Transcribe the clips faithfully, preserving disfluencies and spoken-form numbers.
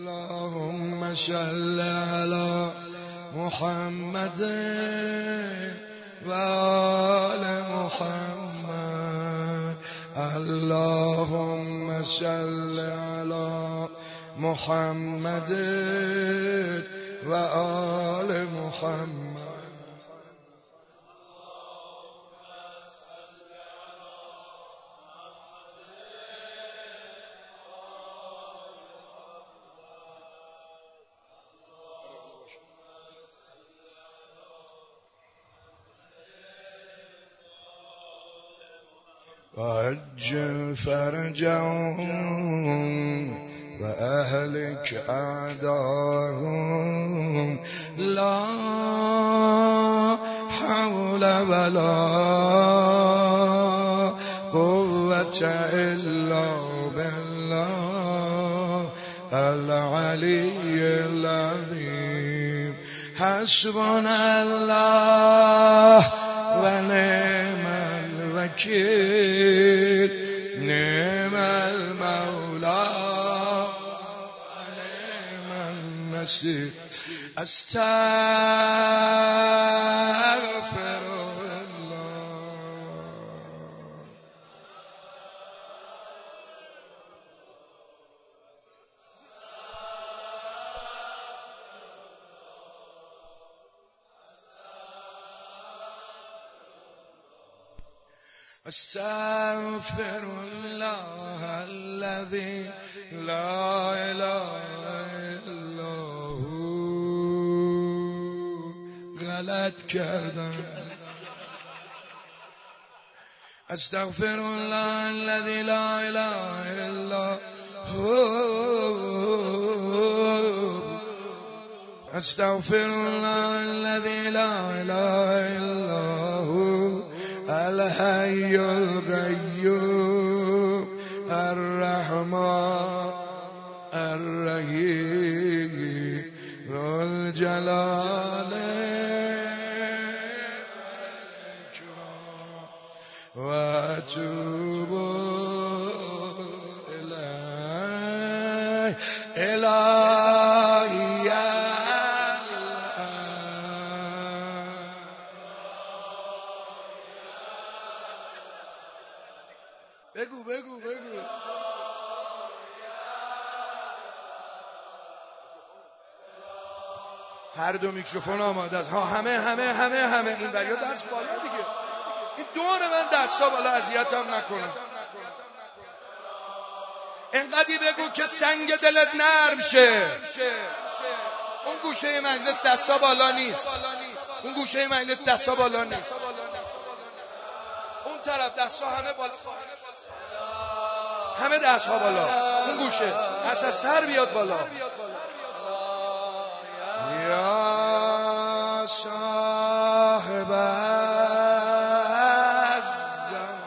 اللهم صل على محمد و آل محمد. اللهم صل على محمد و آل محمد. وعجل فرجهم وأهلك أعداهم. لا حول ولا قوة إلا بالله العلي العظيم. حسبنا الله ونعم الوكيل، نعم المولى ونعم النصير. استغفر استغفر الله الذي لا اله الا هو. غلط کردم. استغفر الله الذي لا اله الا هو. استغفر الله الذي لا اله الا هو الحي القيوم الرحمن الرحيم ذو الجلال والإكرام. وأتوب إليه إلهي بگو بگو بگو. هر دو میکروفون آماده است. ها همه همه همه همه این بریا دست بالا دیگه. این دور من دستا بالا، اذیتم نکنه. انقدی بگو که سنگ دلت نرم شه. اون گوشه مجلس دستا بالا نیست. اون گوشه مجلس دستا بالا نیست. اون طرف دستا همه بالا، همه دست ها بالا. اون گوشه دست از سر بیاد بالا. یا صاحب الزمان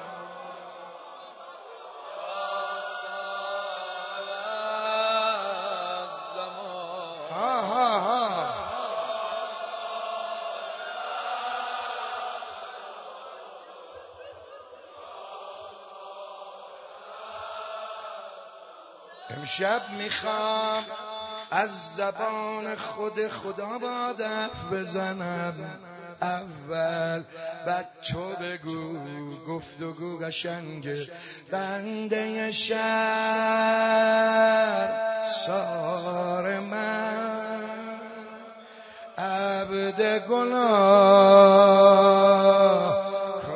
ها ها ها. امشب میخوام از زبان خود خدا با دف بزنم اول، بعد تو بگو گفتگو قشنگه. بنده شهر سار من، عبد گناه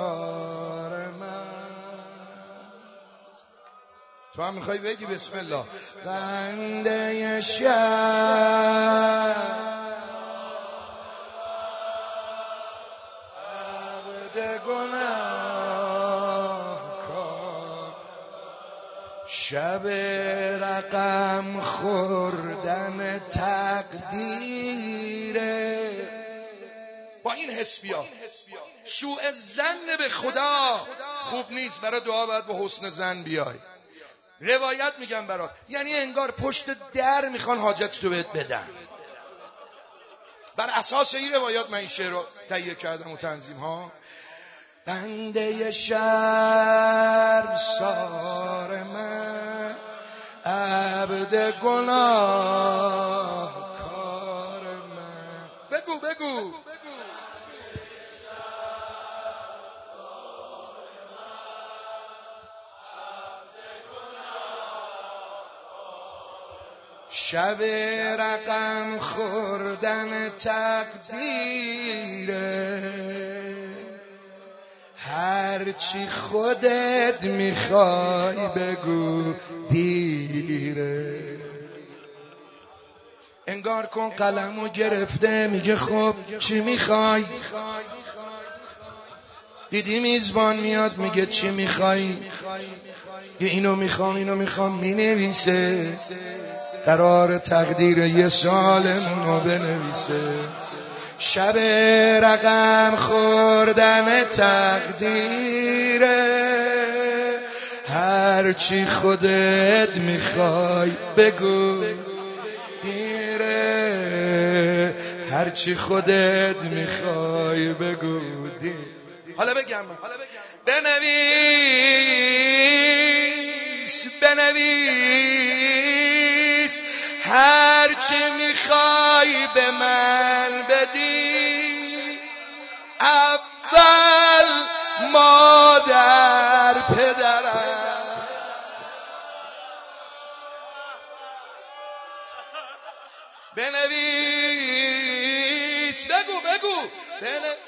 تو هم میخوای بگی بسم الله. بنده شهر عبد گناه کار، شب رقم خوردن تقدیره. با این حسبیا سوء ظن به خدا خوب نیست. برای دعا باید با حسن ظن بیای. روایت میگم برات، یعنی انگار پشت در میخوان حاجت تو بهت بدن. بر اساس این روایات من این شعر رو تهیه کردم و تنظیم ها. بنده شرم سار من، عبد گناه کار من. بگو بگو شب رقم خوردن تقدیره، هرچی خودت میخوای بگو دیره. انگار کن قلمو گرفته میگه خب چی میخوای؟ دیدی میزبان میاد میگه چی میخوای؟ یه اینو میخوام اینو میخوام مینویسه، قرار تقدیر یه سالمونو بنویسه. شب رقم خوردن تقدیره، هرچی خودت میخوای بگو دیره، هرچی خودت میخوای بگو دیره. حالا بگم بنویس بنویس هرچی میخوای به من بدی، اول مادر پدرم. بنویس بگو بگو بنویس.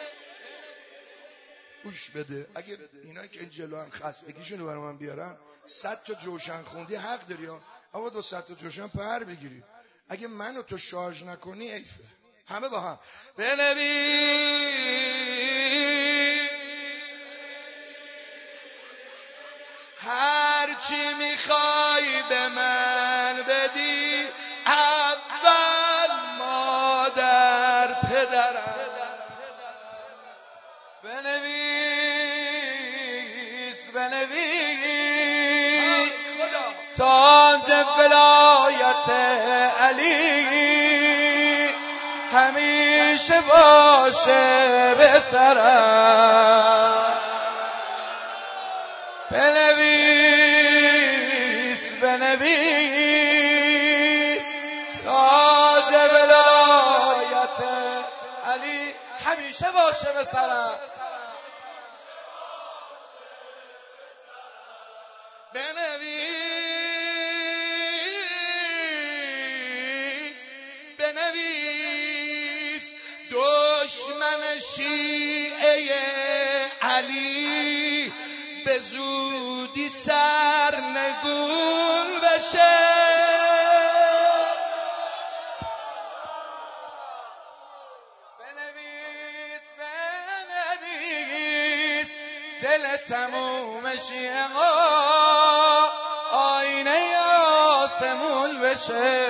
گوش بده، اگه اینا که جلو هم خستگیشونو برای من بیارن، صد تا جوشن خوندی حق داری ها، اما دو صد تا جوشن پر بگیری. اگه منو تو شارژ نکنی ایفه. همه با هم بنویس هرچی میخوای به من بدی، اول مادر پدرم. بنویس بنویس تاج ولایت علی همیشه باشه به سرم. بنویس بنویس تاج ولایت علی همیشه باشه به سرم. بنویس بنویس دشمن شیعه علی به زودی سرنگون بشه. بنویس بنویس دل تموم شیعه آینه آسمون بشه.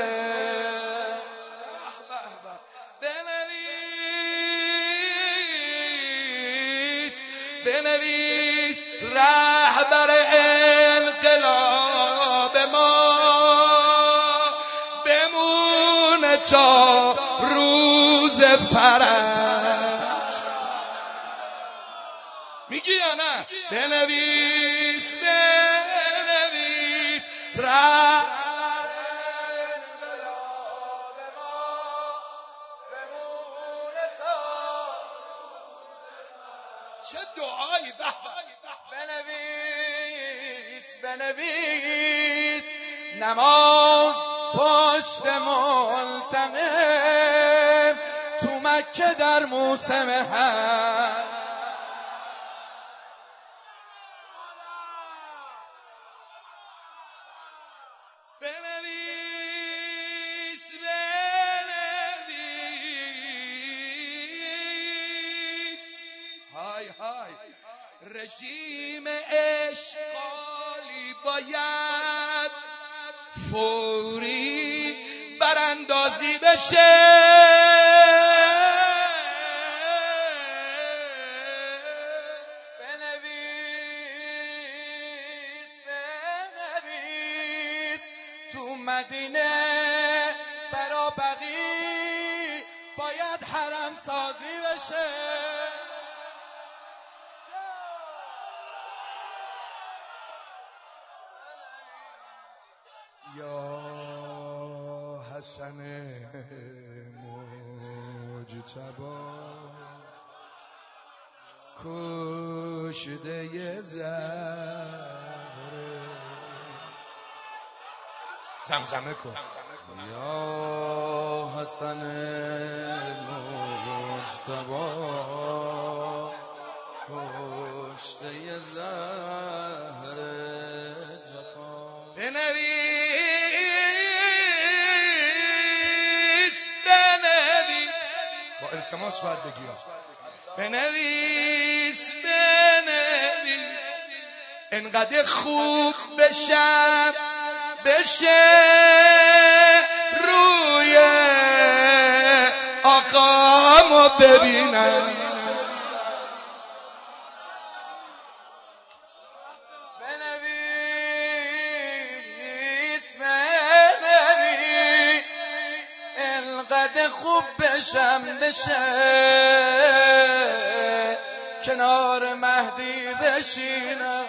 بنویس بنویس رهبر انقلاب ما بمونه تا روز فرج. میگی یا نه؟ بنویس بنویس رهبر انقلاب ما بمونه تا. چه دعایی! به بنویس بنویس نماز پشت ملتقم تو مکه در موسم حج. بنویس بنویس های های رژیم اشغالی باید فوری براندازی بشه. بنویس بنویس تو مدینه برا بقی باید حرم سازی بشه. حسن مجتبی کشته زهره زمزمه کن یا حسن مجتبی کشته زهره جفا بنویس بنویس با التماس باید بگی بنویس بنویس انقدر خوب بشم بشه روی آقامو ببینم بنویس بنویس انقدر خوب بشم بشه کنار مهدی بشینم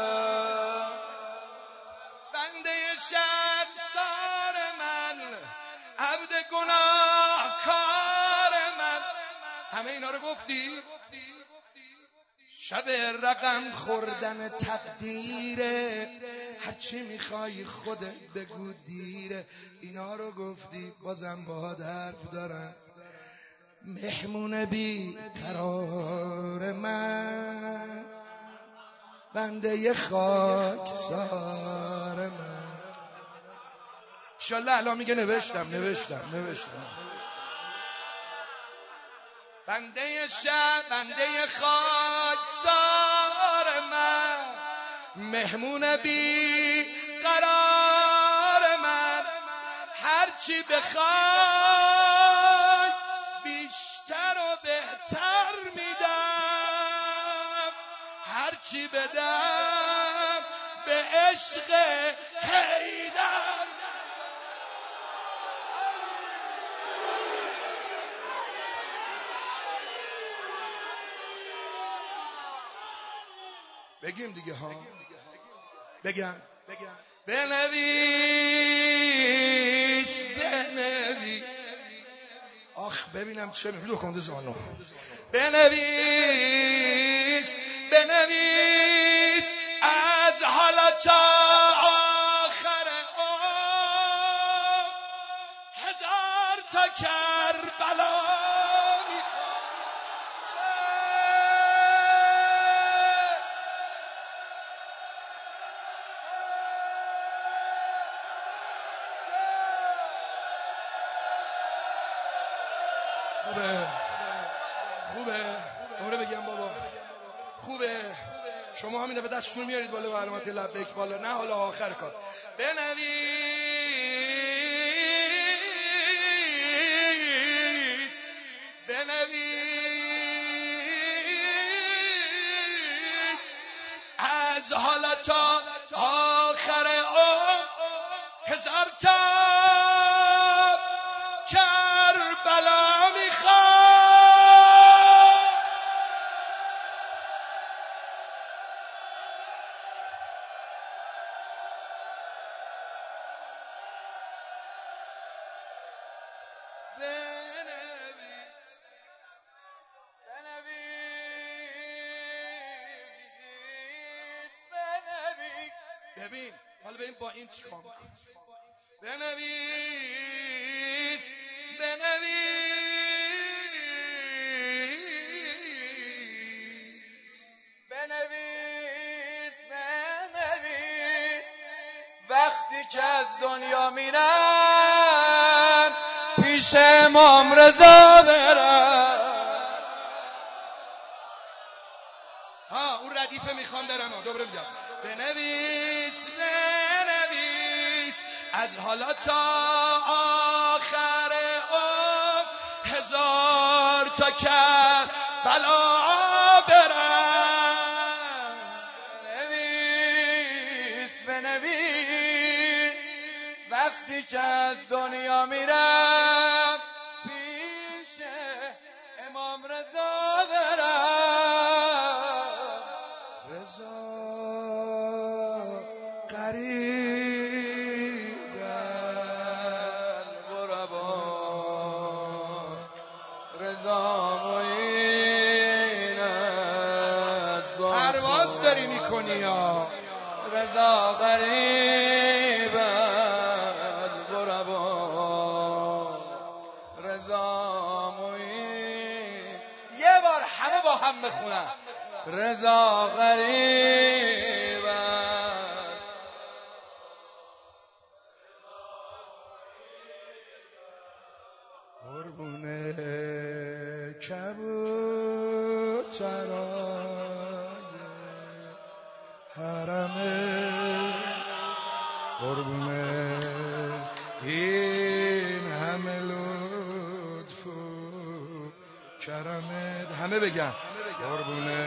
بنده شرمسار من عبد گناه کار من همه اینا رو گفتی؟ شب رقم خوردن تقدیره هرچی میخوای خودت بگو دیره اینا رو گفتی بازم با حرف دارم مهمون بی قرار من بنده خاکسار من انشالله الان میگه نوشتم نوشتم نوشتم بنده شب بنده خاکسار من مهمون بی قرار من هرچی بخوای بیشتر و بهتر میدم هرچی بدم به عشق حیدر بگیم دیگه ها بگم بنویس بنویس آخ ببینم چه میگی دو کنده زمانو بنویس بنویس از حالا تا آخر عمر هزار تا کربلا خوبه خوبه دوباره بگم بابا خوبه شما همین دفعه دستتون میارید بالا و علامت لبیک بالا نه حالا آخر کار بنویس بنویس از حالا تا آخر عمر هزار تا کربلا میخواد بنویس بنویس بنویس ببین حالا ببین با این چی کار میکنی بنویس بنویس بنویس بنویس وقتی که از دنیا میرم پیش امام رضا برم ها اون ردیفه میخوام برم دوباره میگم بنویس بنویس از حالا تا آخر عمر هزار تا کربلا برم بنویس بنویس وقتی که از دنیا میرم پیش امام رضا برم رضا قریبا داری میکنی یا رضا غریب الغربا رضا معین. یه بار همه با هم بخونن رضا غریب قربونه کبوترای حرمه قربونه این همه لطف و کرمت. همه بگن قربونه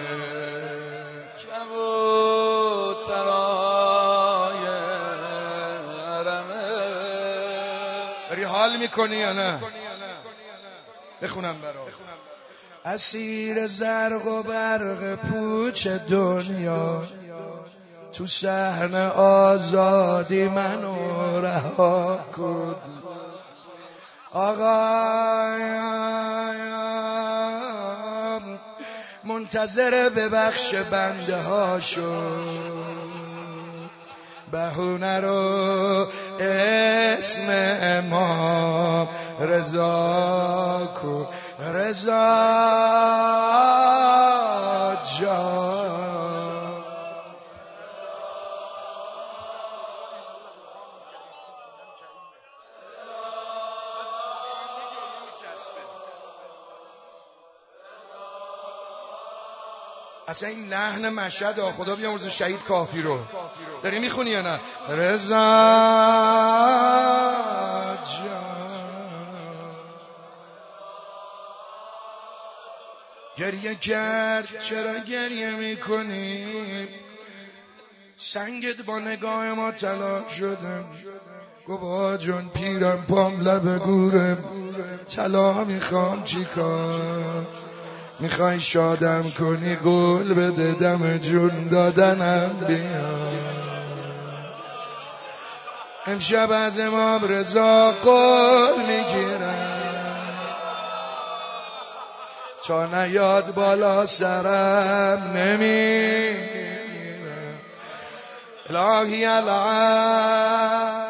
کبوترای حرمه. داری حال میکنی یا نه؟ بخونم برات. اسیر زرق و برق پوچ دنیا تو صحن آزادی منو رها کن آقایم منتظر ببخش بنده ها شد بهونه رو اسم امام رضا کو رضا جان. اصلا این لحن مشهد آ خدا بیامرزه شهید کافی رو داری میخونی یا نه؟ رضا جان گریه کرد چرا گریه میکنی؟ سنگت با نگاه ما طلا شده گفت جون پیرم پام لب گورم طلا میخوام چیکار؟ میخوای شادم کنی قول بده دم جون دادنم بیا امشب از امام رضا قول میگیرم تا نیاد بالا سرم نمیگیرم الهی العالم